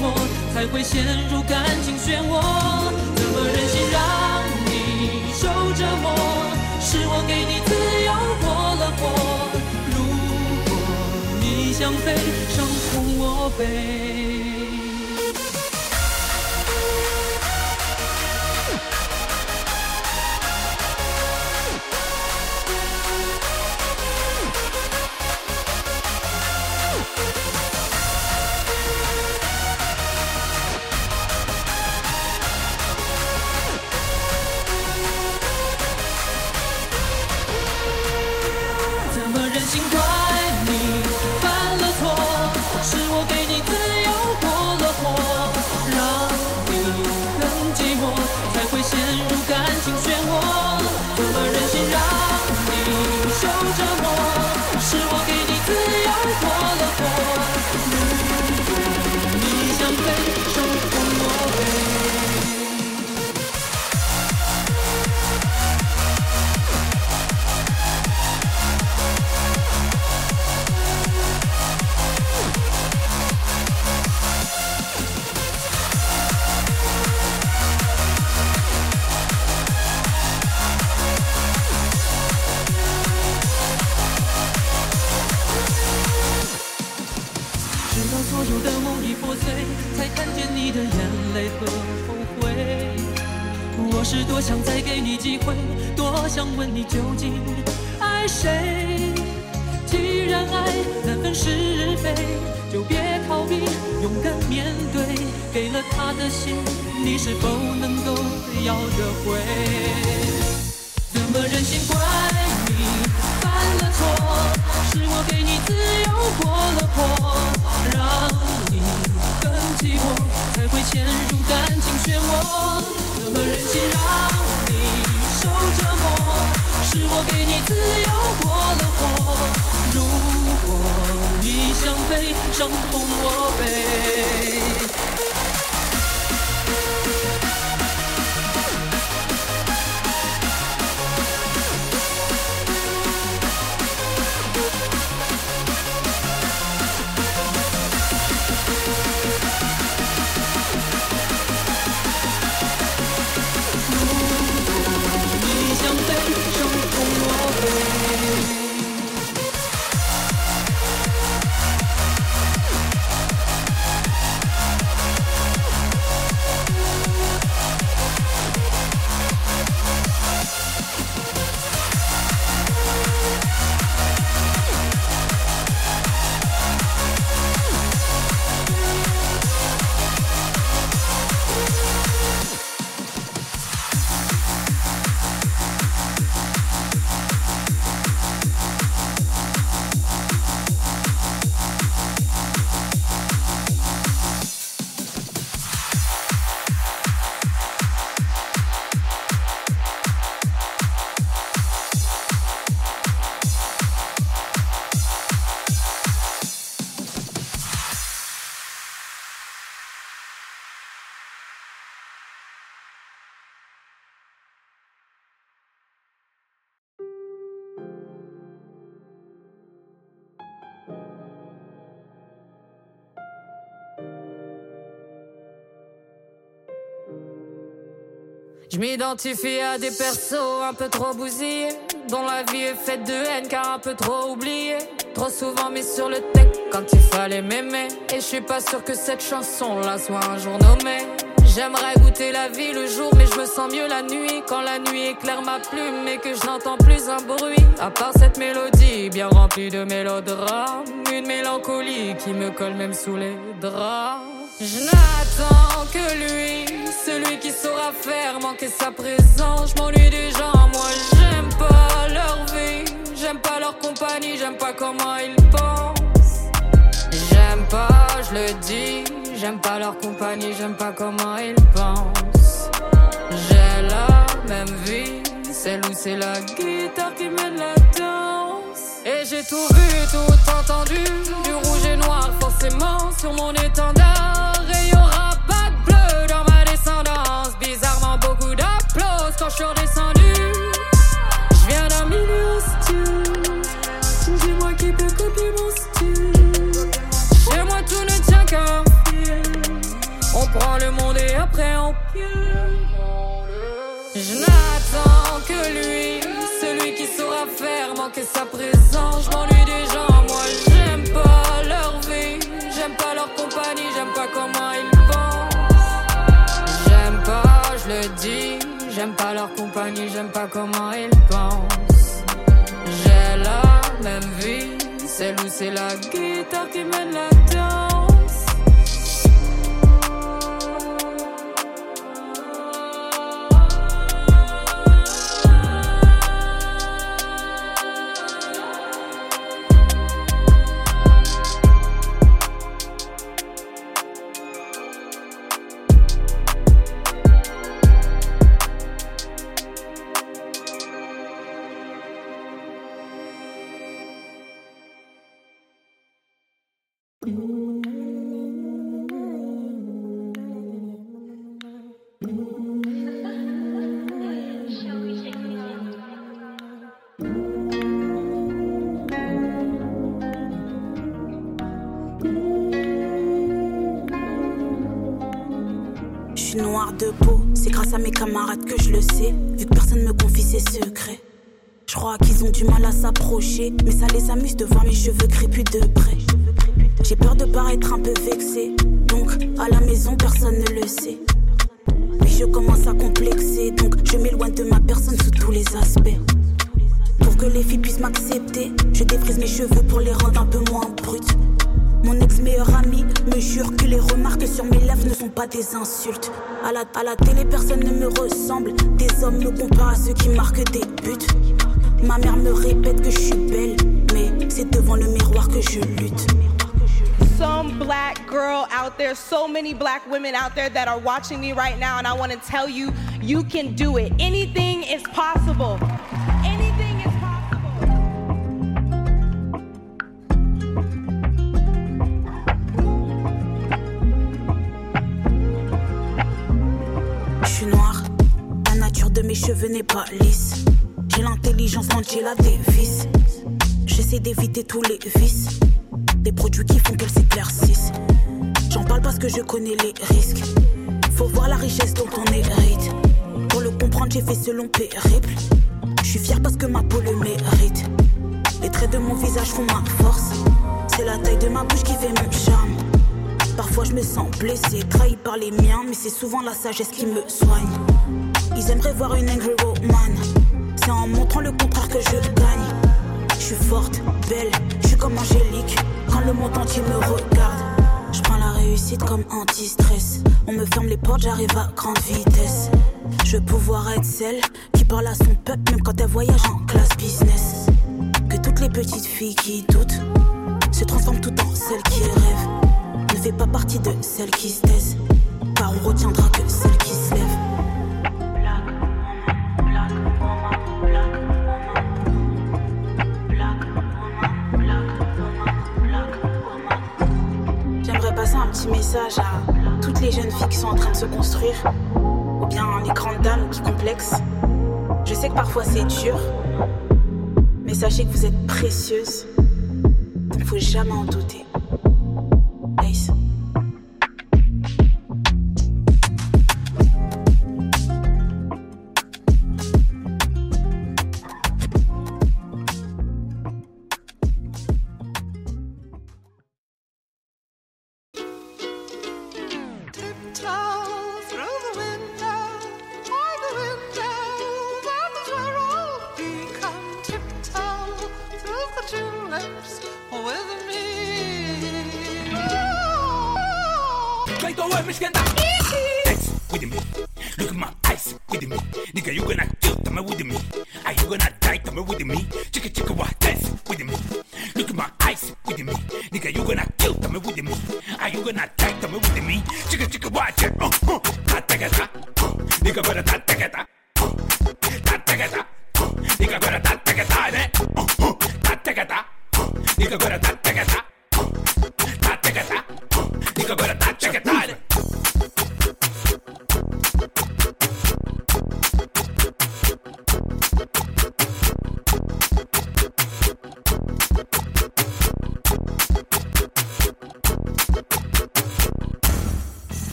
寞，才会陷入感情漩涡。怎么忍心让你受折磨？是我给你自由过了火。如果你想飞，伤痛我背。我是多想再给你机会，多想问你究竟爱谁。既然爱难分是非，就别逃避，勇敢面对。给了他的心，你是否能够要得回？怎么忍心怪你犯了错？是我给你自由过了火，让你更寂寞，才会陷入感情漩涡。怎么忍心让你受折磨？是我给你自由过了火。如果你想飞，伤痛我背。 Je m'identifie à des persos un peu trop bousillés, dont la vie est faite de haine car un peu trop oubliée. Trop souvent mis sur le tech quand il fallait m'aimer. Et je suis pas sûr que cette chanson-là soit un jour nommée. J'aimerais goûter la vie le jour, mais je me sens mieux la nuit. Quand la nuit éclaire ma plume et que je n'entends plus un bruit. À part cette mélodie bien remplie de mélodrames, une mélancolie qui me colle même sous les draps. Je n'attends que lui, celui qui saura faire manquer sa présence. Je m'ennuie des gens, moi j'aime pas leur vie, j'aime pas leur compagnie, j'aime pas comment ils pensent. J'aime pas, je le dis, j'aime pas leur compagnie, j'aime pas comment ils pensent. J'ai la même vie, celle où c'est la guitare qui mène la danse. Et j'ai tout vu, tout entendu, du rouge et noir forcément sur mon étendard. Et y'aura pas de bleu dans ma descendance. Bizarrement beaucoup d'applaudissements quand je suis redescendu. Je viens d'un milieu hostile, dis-moi qui peut copier mon style. Chez moi tout ne tient qu'à un fil. Je n'attends que lui, celui qui saura faire manquer sa présence. Je m'ennuie des gens, moi j'aime pas leur vie, j'aime pas leur compagnie, j'aime pas comment ils pensent. J'aime pas, je le dis, j'aime pas leur compagnie, j'aime pas comment ils pensent. J'ai la même vie, celle où c'est la guitare qui mène la danse. Je suis noire de peau, c'est grâce à mes camarades que je le sais, vu que personne me confie ses secrets. Je crois qu'ils ont du mal à s'approcher, mais ça les amuse de voir mes cheveux crépus de près. J'ai peur de paraître un peu vexée, donc à la maison personne ne le sait. Puis je commence à complexer, donc je m'éloigne de ma personne sous tous les aspects. Pour que les filles puissent m'accepter, je défrise mes cheveux pour les rendre un peu moins bruts. Mon ex-meilleur ami me jure que les remarques sur mes lèvres ne sont pas des insultes. À la télé, personne ne me ressemble. Des hommes me comparent à ceux qui marquent des buts. Ma mère me répète que je suis belle, mais c'est devant le miroir que je lutte. Some black girl out there, so many black women out there that are watching me right now, and I want to tell you, you can do it. Anything is possible. Anything is possible. Je suis noire, la nature de mes cheveux n'est pas lisse. J'ai l'intelligence d'Angela Davis. J'essaie d'éviter tous les vices, des produits qui font qu'elles s'éclaircissent. J'en parle parce que je connais les risques. Faut voir la richesse dont on hérite. Pour le comprendre, j'ai fait ce long périple. Je suis fière parce que ma peau le mérite. Les traits de mon visage font ma force. C'est la taille de ma bouche qui fait mon charme. Parfois je me sens blessée, trahi par les miens, mais c'est souvent la sagesse qui me soigne. Ils aimeraient voir une angry woman. C'est en montrant le contraire que je gagne. Je suis forte, belle, je suis comme Angélique. Quand le monde entier me regarde, je prends la réussite comme anti-stress. On me ferme les portes, j'arrive à grande vitesse. Je veux pouvoir être celle qui parle à son peuple, même quand elle voyage en classe business. Que toutes les petites filles qui doutent se transforment tout en celles qui rêvent. Ne fais pas partie de celles qui se taisent, car on retiendra que celles qui se lèvent. J'aimerais passer un petit message à toutes les jeunes filles qui sont en train de se construire, ou bien les grandes dames qui complexent. Je sais que parfois c'est dur, mais sachez que vous êtes précieuses, donc faut jamais en douter. Ace.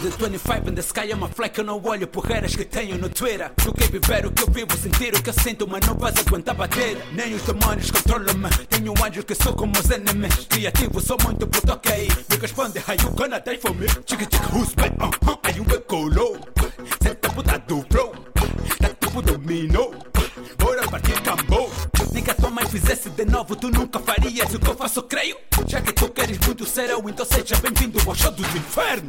the 25 in the sky, I'm a fly que eu não olho porreiras que tenho no Twitter. Tu quer viver o que eu vivo, sentir o que eu sinto, mas não vais aguentar bater. Nem os demônios controlam-me, tenho anjos que sou como os enemies. Criativo, sou muito puto, ok. Me responde, how you gonna die for me? Chica, chica, who's back? Aí um beco senta puta do flow, tá tipo domino. Bora partir cambou. Nem que a tua mãe fizesse de novo, tu nunca farias o que eu faço, creio. Já que tu queres muito ser eu, então seja bem-vindo ao show dos infernos.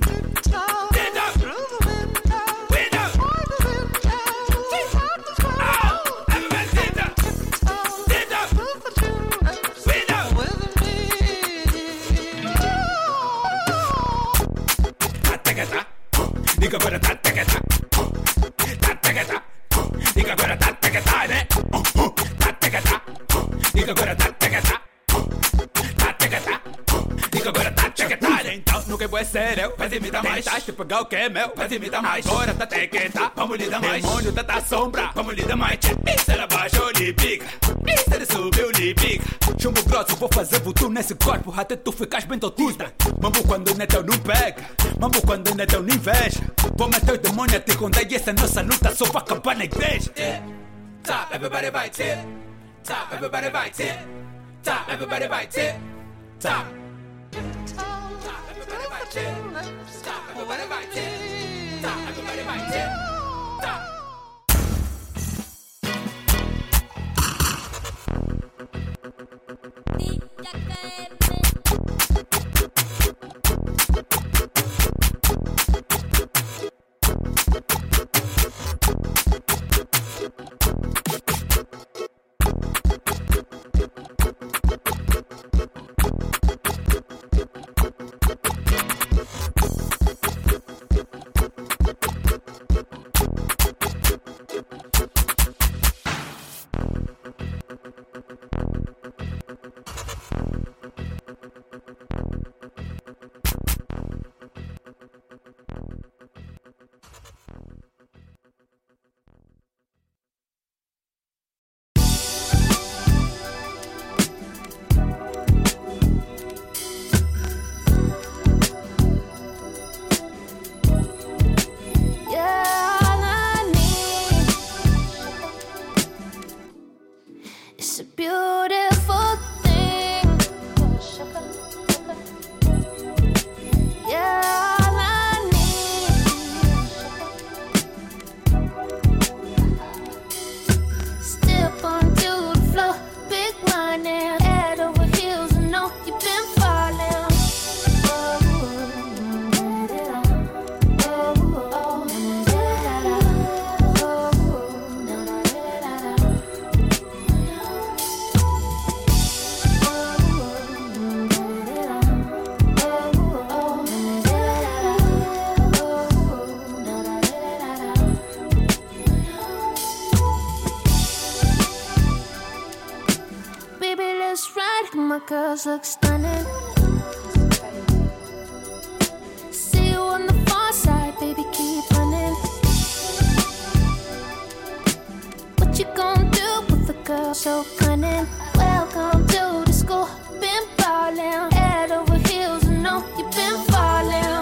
Diga agora tá tegata, tá tegata. Diga agora tá tegata, né? Tá tegata. Diga agora tá tegata, tá tegata. Diga agora tá tegata. Então nunca vou ser eu, mas me dá mais. Tentaste pegar o que é meu, mas me dá mais. Agora tá tegata, vamos lhe dar mais. Demônio tá sombra, vamos lhe dar mais. Se ela baixou, lhe pica. Se ele subiu, lhe pica. Chumbo grosso, vou fazer voodoo nesse corpo até tu ficas bem totista. Mambo quando o netão não pega, mambo quando o netão não inveja. Vou meter o demônio a te contar e essa nossa luta só vai acabar na igreja. Top, everybody vai tip. Top, everybody vai tip. Top, everybody vai tip. Top. Top, everybody vai tip. Top, everybody vai tip. Top, everybody vai tip. Top. Girls look stunning. See you on the far side, baby, keep running. What you gonna do with a girl so cunning? Welcome to the school, been ballin'. Head over heels, you know you've been falling.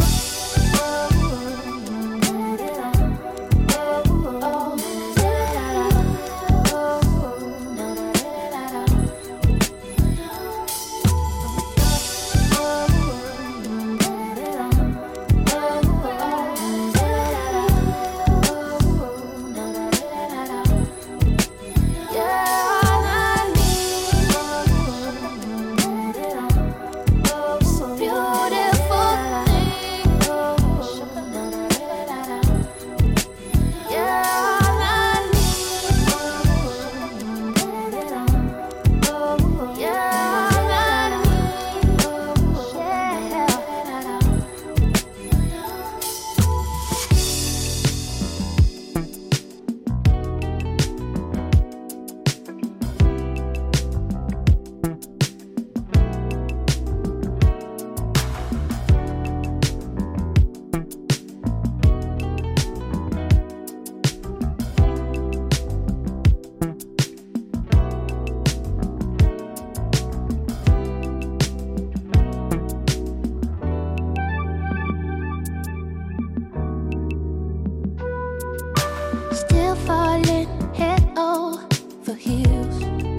Still falling head over heels.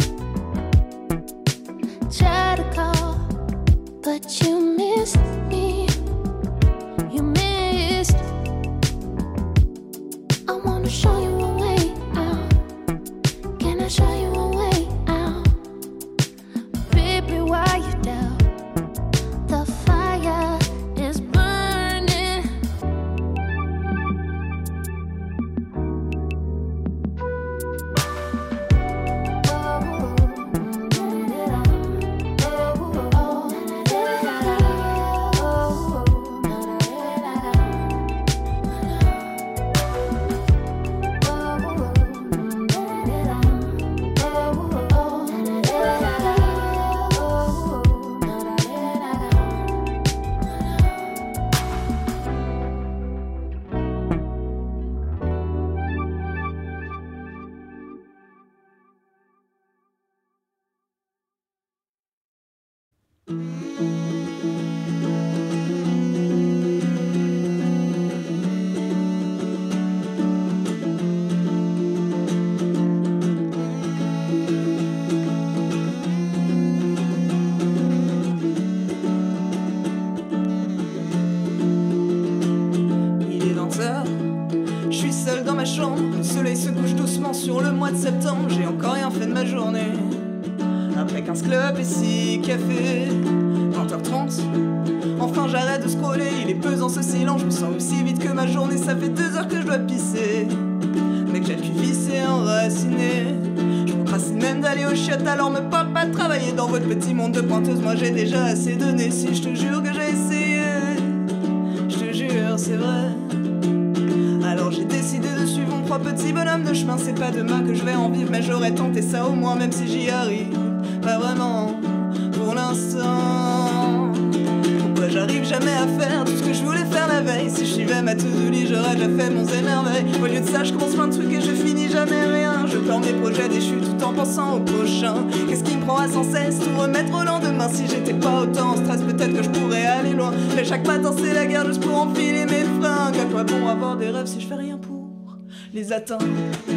Try to call, but you missed me. You missed. I wanna show you a way out. Can I show you a way out? Baby, why you down? The fire is burning. Il est 20h, je suis seul dans ma chambre. Le soleil se couche doucement sur le mois de septembre. J'ai encore rien fait de ma journée. Après 15 clubs et 6 cafés, 20h30, enfin j'arrête de scroller. Il est pesant ce silence, je me sens aussi vite que ma journée. Ça fait 2 heures que je dois pisser, mais que j'ai le cul vissé, enraciné. Je procrastine même d'aller aux chiottes, alors me parle pas de travailler dans votre petit monde de pointeuse. Moi j'ai déjà assez donné, si je te jure que j'ai essayé. Je te jure, c'est vrai. Alors j'ai décidé de suivre mon propre petit bonhomme de chemin. C'est pas demain que je vais en vivre, mais j'aurais tenté ça au moins, même si j'y arrive pas vraiment pour l'instant. Pourquoi j'arrive jamais à faire tout ce que je voulais faire la veille? Si je suivais ma to-do list, j'aurais déjà fait mon émerveil. Au lieu de ça, je commence plein de trucs et je finis jamais rien. Je perds mes projets déchus tout en pensant au prochain. Qu'est-ce qui me prend à sans cesse tout remettre au lendemain? Si j'étais pas autant en stress, peut-être que je pourrais aller loin. Mais chaque matin c'est la guerre juste pour enfiler mes fringues. À quoi bon avoir des rêves si je fais rien pour les atteindre?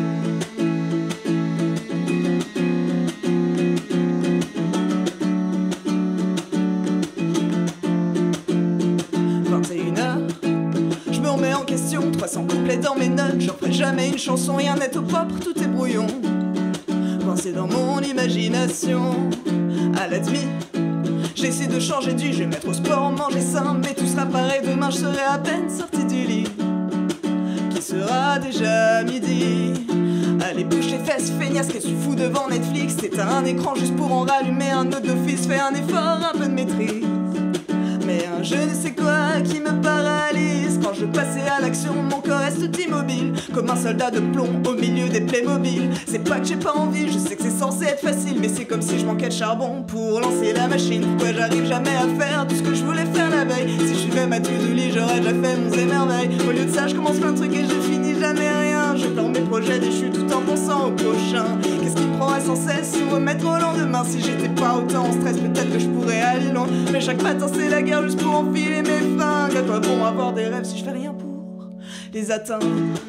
Je me remets en question, 300 couplets dans mes notes. J'en ferai jamais une chanson, rien n'est au propre, tout est brouillon. Coincé dans mon imagination, à la demi, j'essaie de changer de vie. Je vais mettre au sport, manger sain, mais tout sera pareil. Demain je serai à peine sorti du lit, qu'il sera déjà midi. Allez bouge les fesses, feignasse, qu'est-ce que tu fous devant Netflix? T'éteins un écran juste pour en rallumer un autre d'office. Fais un effort, un peu de maîtrise, mais un je ne sais quoi qui me paralyse. Quand je passais à l'action, mon corps reste immobile, comme un soldat de plomb au milieu des Playmobil. C'est pas que j'ai pas envie, je sais que c'est censé être facile, mais c'est comme si je manquais de charbon pour lancer la machine. Pourquoi j'arrive jamais à faire tout ce que je voulais faire la veille? Si je suivais ma to-do list, j'aurais déjà fait mon émerveil. Au lieu de ça, je commence plein de trucs et je finis jamais rien. Je perds mes projets déchus tout en pensant au prochain. Qu'est-ce qui me prend à sans cesse se remettre au lendemain? Si j'étais pas autant en stress, peut-être que je pourrais aller loin. Mais chaque matin c'est la guerre juste pour enfiler mes fringues. À quoi bon avoir des rêves si je fais rien pour les atteindre?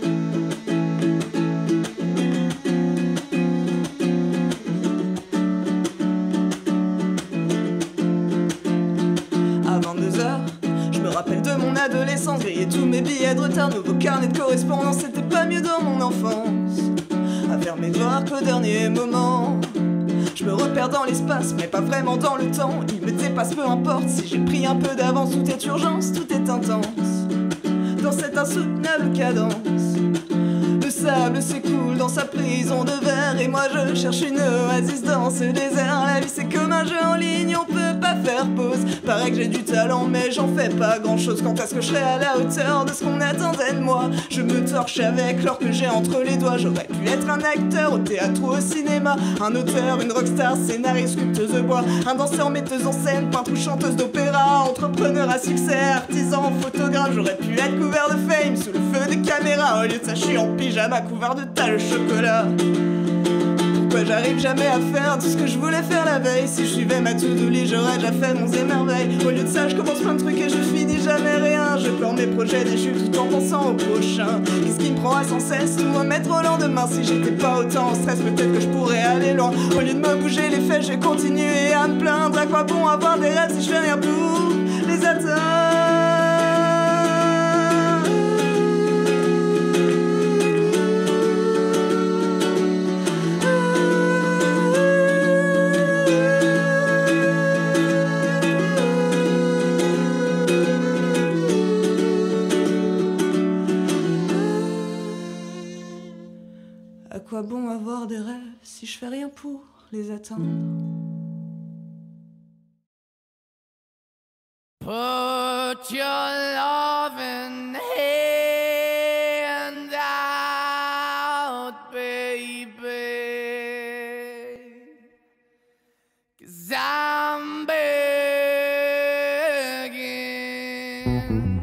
À 22h, je me rappelle de mon adolescence, griller tous mes billets de retard, nouveau carnet de correspondance. C'était pas mieux dans mon enfance, à faire mes devoirs qu'au dernier moment. Je me repère dans l'espace, mais pas vraiment dans le temps. Il me dépasse, peu importe si j'ai pris un peu d'avance. Tout est urgence, tout est intense dans cette insoutenable cadence. Le sable s'écoule dans sa prison de verre, et moi je cherche une oasis dans ce désert. La vie c'est comme un jeu en ligne, on peut pas faire pause. Paraît que j'ai du talent mais j'en fais pas grand chose. Quand est-ce que je serai à la hauteur de ce qu'on attendait de moi? Je me torche avec l'or que j'ai entre les doigts. J'aurais pu être un acteur au théâtre ou au cinéma, un auteur, une rockstar, scénariste, sculpteuse de bois, un danseur, metteuse en scène, peintre ou chanteuse d'opéra, entrepreneur à succès, artisan, photographe. J'aurais pu être couvert de fame sous le feu des caméras. Au lieu de ça je suis en pyjama couvert de tas de chocolat. Pourquoi pourquoi j'arrive jamais à faire tout ce que je voulais faire la veille. Si je suivais ma to-do list, j'aurais déjà fait mon émerveil. Au lieu de ça, je commence plein de trucs et je finis jamais rien. Je pleure mes projets déchus tout en pensant au prochain. Qu'est-ce qui me prend à sans cesse de me remettre au lendemain? Si j'étais pas autant en stress, peut-être que je pourrais aller loin. Au lieu de me bouger les fesses, je vais continuer à me plaindre. À quoi bon avoir des rêves si je fais rien pour les atteindre? À quoi bon avoir des rêves si je fais rien pour les atteindre? Put your loving hand out, baby, 'cause I'm begging.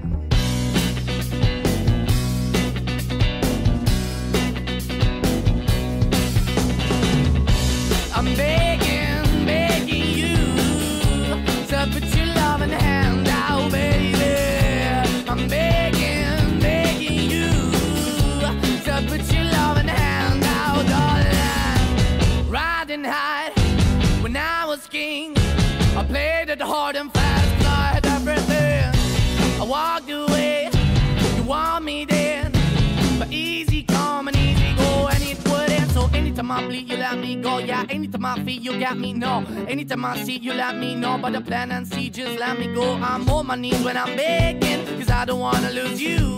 I'm begging, begging you to put your loving hand out, baby. I'm begging, begging you to put your loving hand out, darling. Riding high when I was king, I played it hard and fast, 'cause I had everything. I walked away, you want me then, but easy come and easy go, and it wouldn't. So anytime I bleed, you let me go. Yeah, anytime I feel, you got me, no. Anytime I see, you let me know. But the plan and see, just let me go. I'm on my knees when I'm begging, 'cause I don't wanna lose you.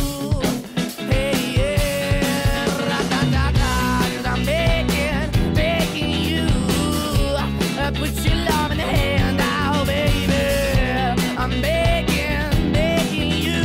Hey, yeah, ra-da-da-da, 'cause I'm begging, begging you. Put your love in the hand out, baby. I'm begging, begging you.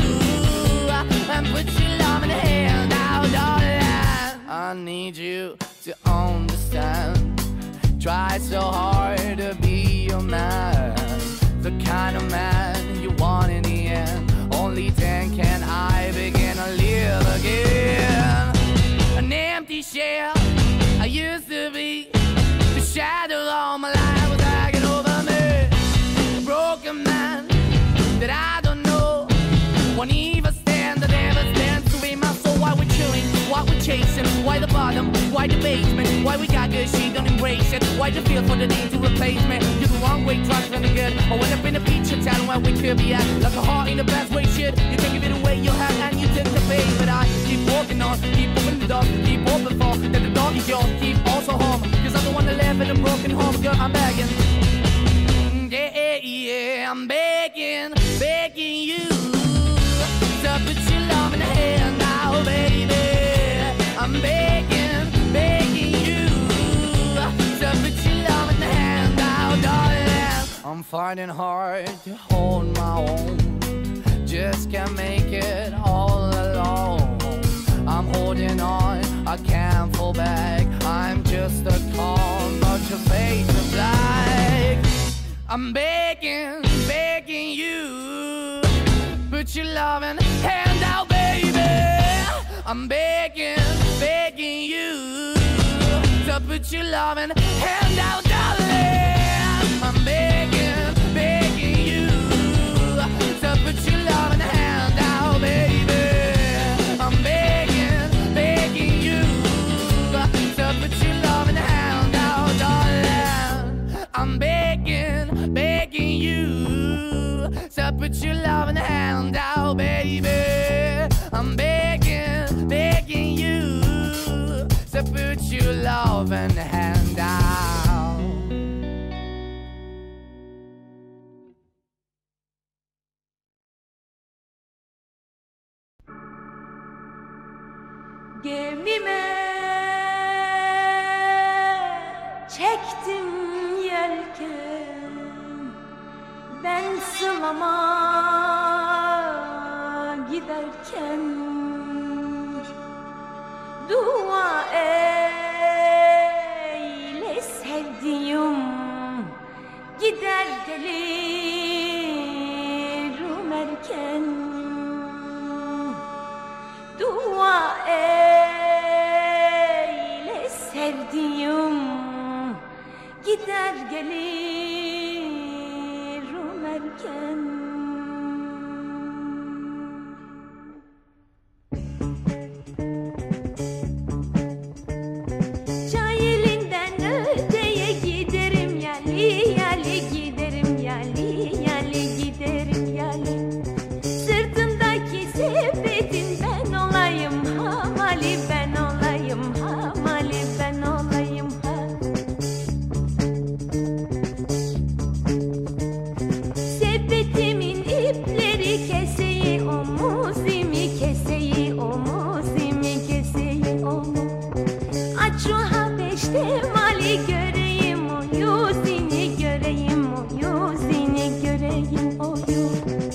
Put your love in the hand out, darling. I need you to understand. Try so hard to be your man, the kind of man you want in the end. Only then can I begin to live again. An empty shell I used to be, the shadow all my life was hanging over me. A broken man that I don't know, won't even stand, that never stands to be my soul. Why we're chilling, why we're chasing, why the bottom, why the basement, why we got good, she don't embrace it, why the feel for the need to replace me. You're the wrong way, trying to the good. I went up in a feature town where we could be at, like a heart in the best way, shit. You can give it away, you have, and you take the bait. But I keep walking on, keep opening the door, keep open for, that the door is yours, keep also home, 'cause I'm the one that live in a broken home, girl, I'm begging. Yeah, yeah, I'm begging, begging you to put your love in the hand now, baby. I'm begging, begging you to put your love in the hand now, darling. I'm finding hard to hold my own, just can't make it all alone. I'm holding on, I can't fall back. I'm just a call, but your face is black. I'm begging, begging you, put your loving hand out, baby. I'm begging, begging you to put your loving hand out, darling. I'm begging, begging you to put your loving hand out, baby. I'm begging, begging you to put your loving hand out, darling. I'm begging, begging you to put your loving hand out, baby. I'm begging, begging you to put your loving hand out. Gemime çektim yelken, ben sılama giderken. Dua eyle sevdiğim, gider gelirim erken. Dua eyle sevdiğim, gelirim erken. Çay elinden öteye giderim yali yali, giderim yali yali, giderim yali. Sırtımdaki sepetin ben olayım hamali, ben olayım hamali, ben olayım ha. Sepetimin ipleri keseyi omuzimi, keseyi omuzimi, keseyi omuz. Aç şu Habeş'te mali göreyim o yüzünü, göreyim o yüzünü, göreyim o yüzünü.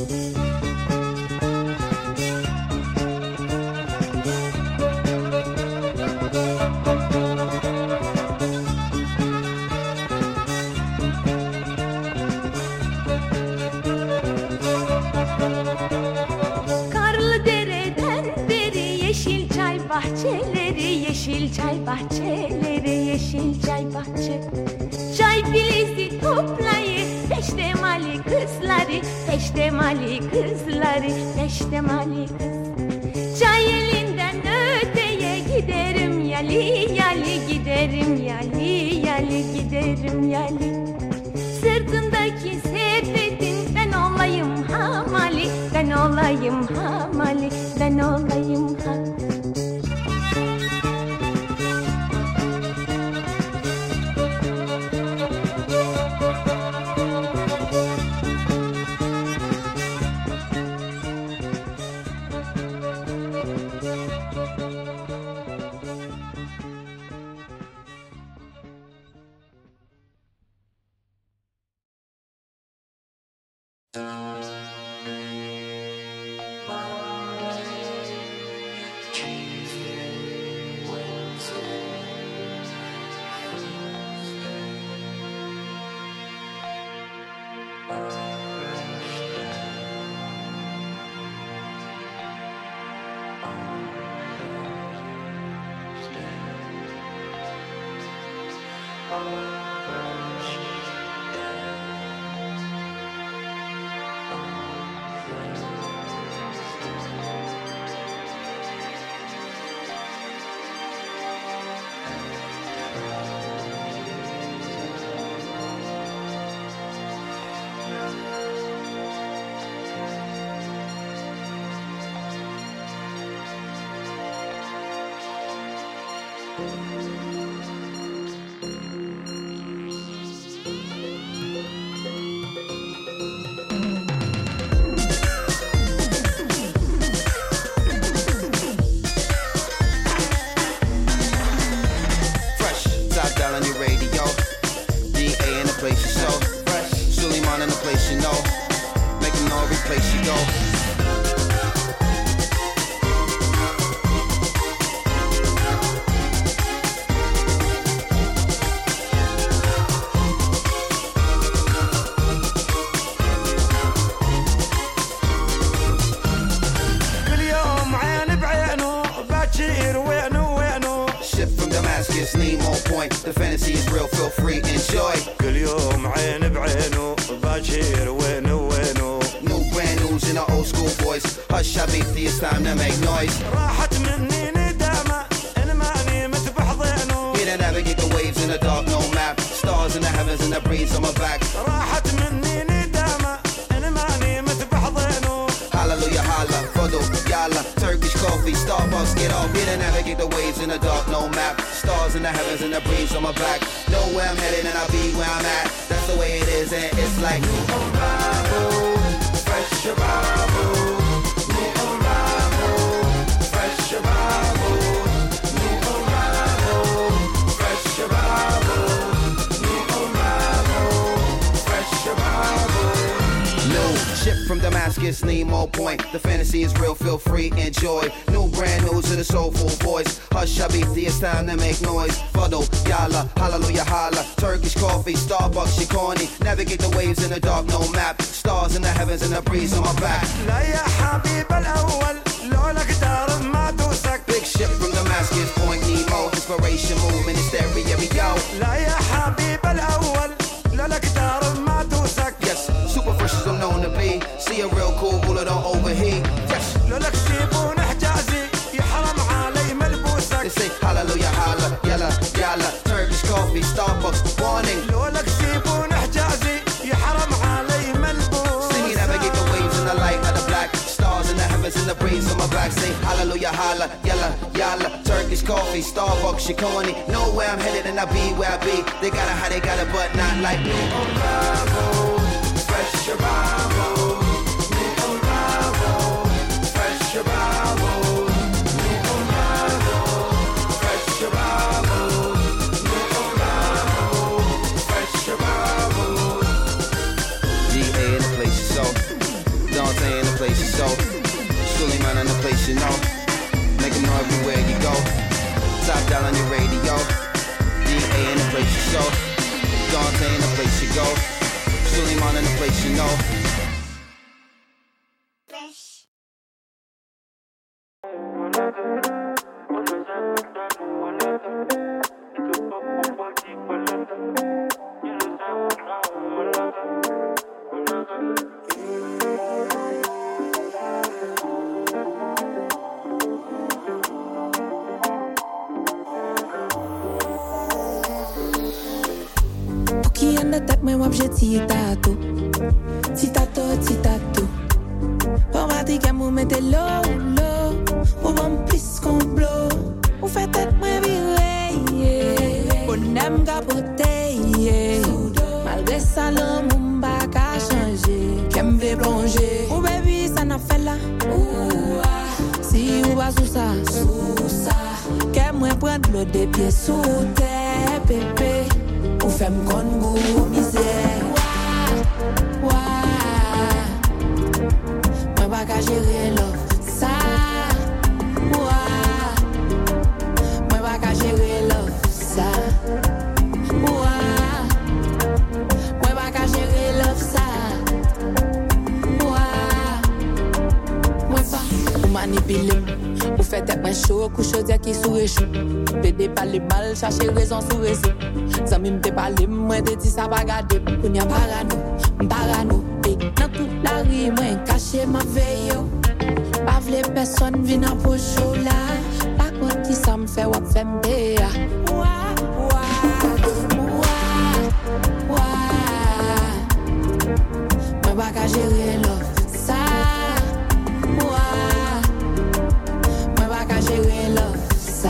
Karlı dereden beri yeşil çay bahçeleri, yeşil çay bahçeleri, yeşil çay bahçe. Çay filizi toplayıp peştemali kızları, peştemali kızları, peştemali kız. Çay elinden öteye giderim yali yali, giderim yali yali, giderim yali. Sırtındaki sepetin ben olayım hamali, ben olayım hamali, ben olayım ha. The fantasy is real, feel free, enjoy. كل يوم عين بعينه باجير وينه وينه. New brand news in our old school voice. Hush, Habibti, it's time to make noise. راحت مني ندامة أنا ماني متبحضينه. Here to navigate the waves in the dark, no map. Stars in the heavens and the breeze on my back. راحت مني ندامة أنا ماني متبحضينه. Hallelujah, holla, fado, yalla. Turkish coffee, Starbucks, get off. Here to navigate the waves in the dark, no map. Stars in the heavens and the breeze on my back. Know where I'm headed and I'll be where I'm at. That's the way it is and it's like new arrival, fresh arrival, new arrival, fresh arrival, new arrival, fresh arrival, new arrival, fresh arrival. New ship from Damascus, Nemo Point. The fantasy is real, feel free, enjoy. New brand news to the soulful voice. Hush, Habibti, it's time to make noise. Fado, yalla, hallelujah, holla. Turkish coffee, Starbucks, Shikoni. Navigate the waves in the dark, no map. Stars in the heavens and the breeze on my back. لا يا حبيب الأول لولاك دار ما توسك. Big ship from Damascus, Point Nemo. Inspiration movement, hysteria, we go. لا يا حبيب الأول money, hallelujah, holla, yalla, yalla. Turkish coffee, Starbucks, Chicone. Know where I'm headed and I be where I be. They got it how they got it, but not like me. Arrival, fresh arrival. New arrival, fresh arrival. New arrival, fresh arrival. New arrival, fresh arrival. GA in the place, so Dante in the place, so Suleiman in the place, you know. Make them know everywhere you go. Top down on your radio. DA in the place, you so Dante in the place, you go. Suleiman in the place, you know. Mwen wap je ti tato, ti tato, ti tato. Pou mati kem ou mette low, low. Ou bon plis kon blow. Ou fè tèt mwen vire, bonem kapote, malgré sa l'homme ou m'bak a chanje. Kem vle plonge, ou baby sa na fè la. Si ou ba sou sa, kem mwen pren l'eau de pied sou te, bébé. Ou fèm kon gou misè. Mwen pa ka jere love sa. Mwen pa ka jere love sa. Mwen pa ka jere love sa. Mwen pa ou manipile. Ou fè tèp mwen chou, kou chaudière ki sou rechou. Pede pale mal, chache raison sou raison. Zami m'te pale, mwen te di sa pa gade. Kounya parano, m'parano. Nan tout la ri, mwen kache ma veyo. Pa vle person vin an pocho la. Pa konti sa m'fè wap fè m'de ya. Mwen pa ka jere love sa. Mwen pa ka jere love sa.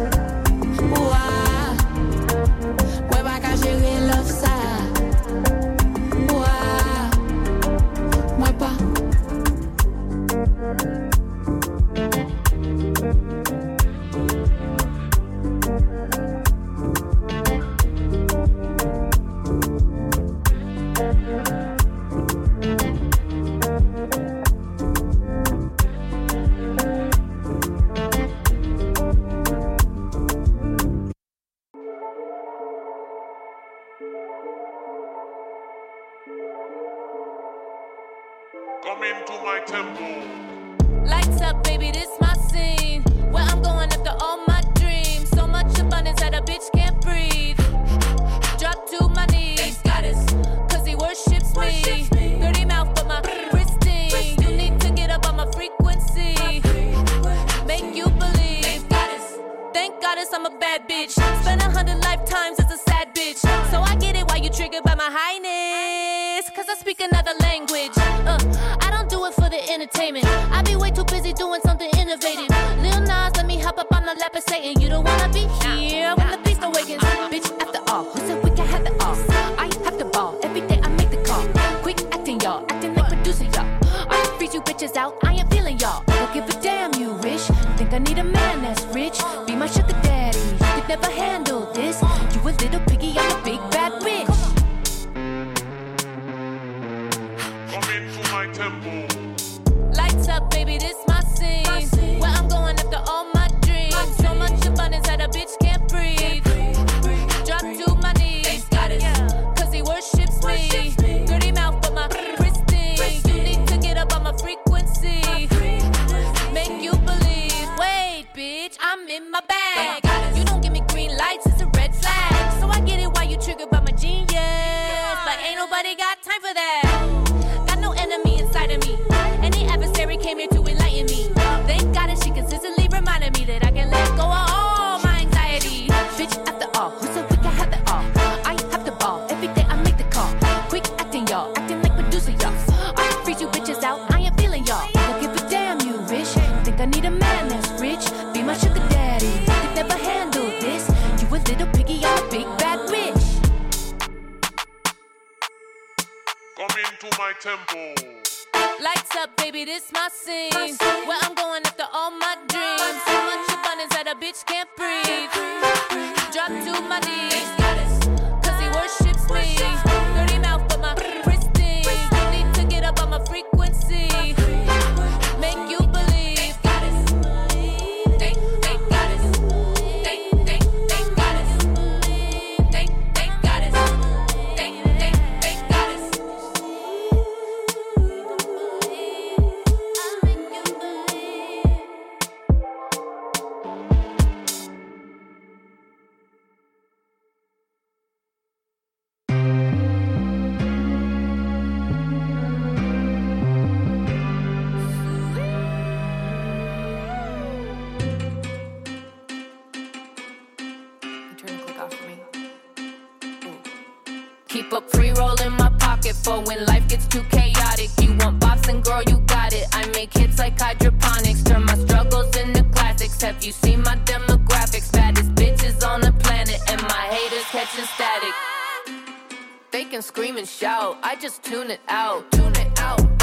Come into my temple. Lights up, baby, this my scene. Where I'm going after all my dreams. So much abundance that a bitch can't breathe. Drop to my knees, cause he worships me. Dirty mouth, but my pristine. You need to get up on my frequency. Make you believe. Thank goddess I'm a bad bitch. Spend 100 lifetimes as a sad bitch. So I get it why you triggered by my highness. Cause I speak another language. I don't do it for the entertainment. I be way too busy doing something innovative. Lil Nas, let me hop up on the lap of Satan. You don't wanna be here when the beast awakens. Bitch, after all, who said we can have it all? I have the ball, every day I make the call. Quick acting, y'all, acting like producer, y'all. I freeze you bitches out, I ain't feeling y'all. Don't give a damn, you rich. Think I need a man that's rich. Be my sugar daddy, you could never handle this. You a little piggy, I'm a big bad bitch. Come into my temple. Lights up, baby, this my scene. Where I'm going after all my dreams. So much abundance that a bitch can't breathe. Drop to my knees, cause he worships me. Dirty mouth, but my pristine. You need to get up on my frequency. Make you believe. Wait, bitch, I'm in my bag. You don't give me green lights, it's a red flag. So I get it why you triggered by my genius. But ain't nobody got time for that. Got no enemy inside of me. Any adversary came here to enlighten me. Thank God that she consistently reminded me that I can let go of all my anxiety. Bitch, after all, who said we can have it all? I have the ball, every day I make the call. Quick acting, y'all, acting like producer, y'all. I freeze you bitches out, I ain't feeling y'all. Don't give a damn, you rich. Think I need a man tempo. Lights up, baby, this my scene. Where I'm going after all my dreams. So much abundance that a bitch can't breathe. Drop to my knees, cause he worships me. Dirty mouth, but my pristine. Need to get up on my frequency. Make you believe. Keep a pre-roll in my pocket for when life gets too chaotic. You want bops and girl, you got it. I make hits like hydroponics, turn my struggles into classics. Have you seen my demographics? Baddest bitches on the planet, and my haters catching static. They can scream and shout, I just tune it out, tune it out.